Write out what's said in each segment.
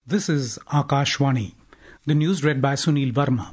This is Akashvani. The news read by Sunil Verma.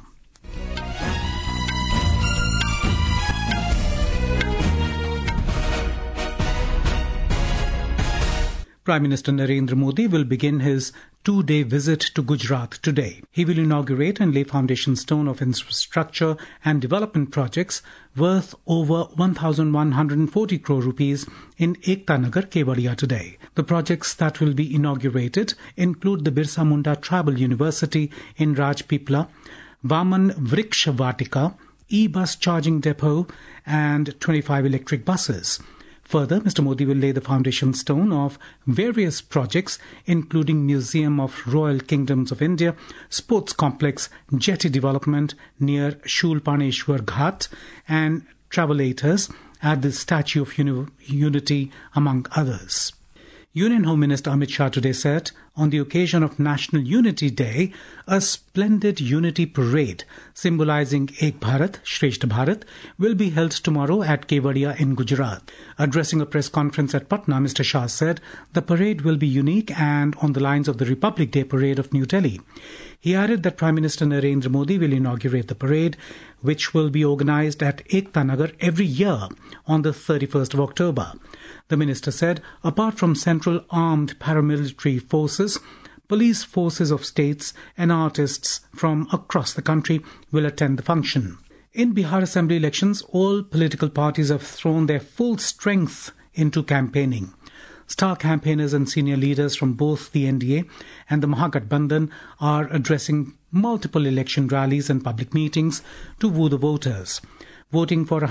Prime Minister Narendra Modi will begin his two-day visit to Gujarat today. He will inaugurate and lay foundation stone of infrastructure and development projects worth over 1,140 crore rupees in Ekta Nagar, Kevadia today. The projects that will be inaugurated include the Birsa Munda Tribal University in Rajpipla, Vaman Vriksha Vatika, e-bus charging depot and 25 electric buses. Further, Mr. Modi will lay the foundation stone of various projects including Museum of Royal Kingdoms of India, Sports Complex, Jetty Development near Shulpaneshwar Ghat and travelators at the Statue of Unity, among others. Union Home Minister Amit Shah today said, on the occasion of National Unity Day, a splendid unity parade symbolizing Ek Bharat, Shreshtha Bharat will be held tomorrow at Kevadia in Gujarat. Addressing a press conference at Patna, Mr. Shah said the parade will be unique and on the lines of the Republic Day parade of New Delhi. He added that Prime Minister Narendra Modi will inaugurate the parade, which will be organized at Ekta Nagar every year on the 31st of October. The minister said, apart from central armed paramilitary forces, police forces of states and artists from across the country will attend the function. In Bihar Assembly elections, all political parties have thrown their full strength into campaigning. Star campaigners and senior leaders from both the NDA and the Mahagathbandhan are addressing multiple election rallies and public meetings to woo the voters. Voting for the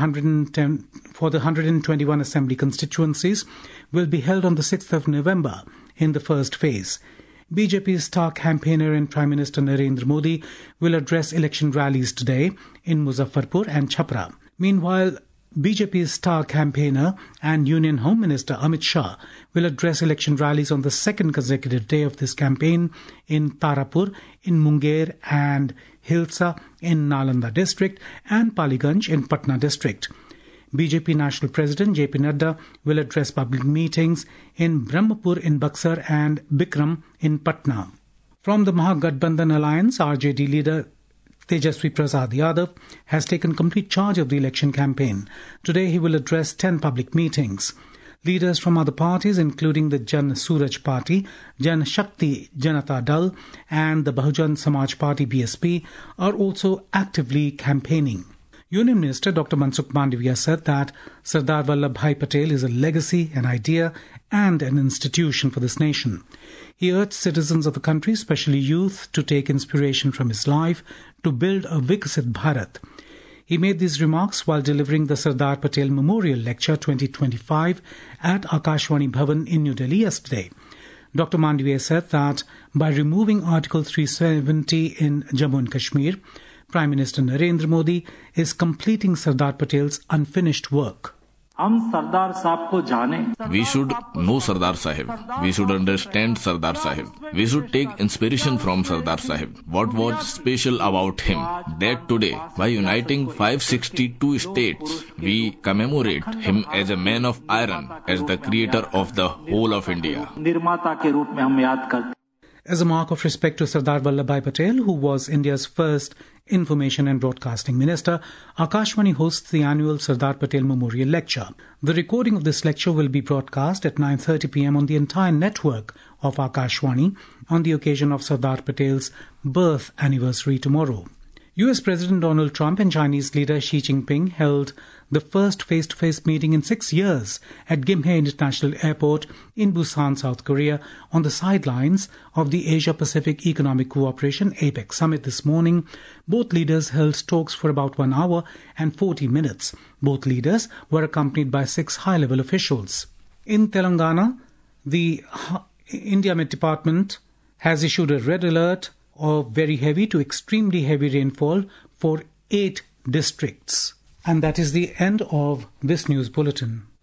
121 Assembly constituencies will be held on the 6th of November in the first phase. BJP's star campaigner and Prime Minister Narendra Modi will address election rallies today in Muzaffarpur and Chhapra. Meanwhile, BJP's star campaigner and Union Home Minister Amit Shah will address election rallies on the second consecutive day of this campaign in Tarapur, in Munger and Hilsa in Nalanda district and Paliganj in Patna district. BJP National President JP Nadda will address public meetings in Brahmapur in Buxar and Bikram in Patna. From the Mahagathbandhan Alliance, RJD leader Tejaswi Prasad Yadav has taken complete charge of the election campaign. Today he will address 10 public meetings. Leaders from other parties, including the Jan Suraj Party, Jan Shakti Janata Dal and the Bahujan Samaj Party BSP, are also actively campaigning. Union Minister Dr. Mansukh Mandavia said that Sardar Vallabhbhai Patel is a legacy, an idea and an institution for this nation. He urged citizens of the country, especially youth, to take inspiration from his life to build a Vikasit Bharat. He made these remarks while delivering the Sardar Patel Memorial Lecture 2025 at Akashvani Bhavan in New Delhi yesterday. Dr. Mandavia said that by removing Article 370 in Jammu and Kashmir, Prime Minister Narendra Modi is completing Sardar Patel's unfinished work. We should know Sardar Sahib. We should understand Sardar Sahib. We should take inspiration from Sardar Sahib. What was special about him? That today, by uniting 562 states, we commemorate him as a man of iron, as the creator of the whole of India. As a mark of respect to Sardar Vallabhbhai Patel, who was India's first Information and Broadcasting Minister, Akashvani hosts the annual Sardar Patel Memorial Lecture. The recording of this lecture will be broadcast at 9:30 p.m. on the entire network of Akashvani on the occasion of Sardar Patel's birth anniversary tomorrow. US President Donald Trump and Chinese leader Xi Jinping held the first face-to-face meeting in 6 years at Gimhae International Airport in Busan, South Korea, on the sidelines of the Asia-Pacific Economic Cooperation APEC Summit this morning. Both leaders held talks for about 1 hour and 40 minutes. Both leaders were accompanied by 6 high-level officials. In Telangana, the India Met Department has issued a red alert of very heavy to extremely heavy rainfall for 8 districts. And that is the end of this news bulletin.